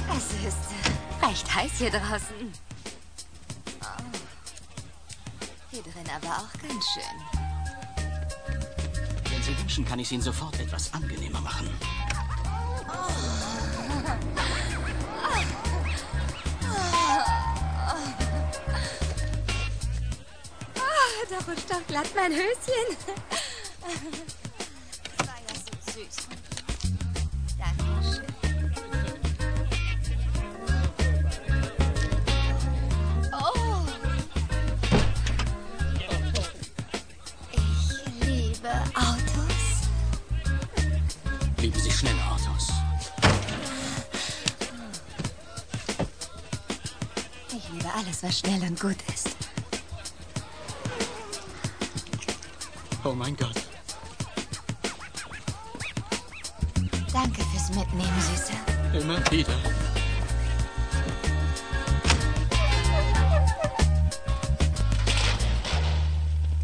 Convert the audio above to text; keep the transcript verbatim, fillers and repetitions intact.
Es ist recht heiß hier draußen. Oh. Hier drin aber auch ganz schön. Wenn Sie wünschen, kann ich es Ihnen sofort etwas angenehmer machen. Oh. Oh, da rutscht doch glatt mein Höschen. War ja so süß. Dankeschön. Oh. Ich liebe Autos. Lieben Sie schnelle Autos? Ich liebe alles, was schnell und gut ist. Oh mein Gott. Danke fürs Mitnehmen, Süßer. Immer wieder.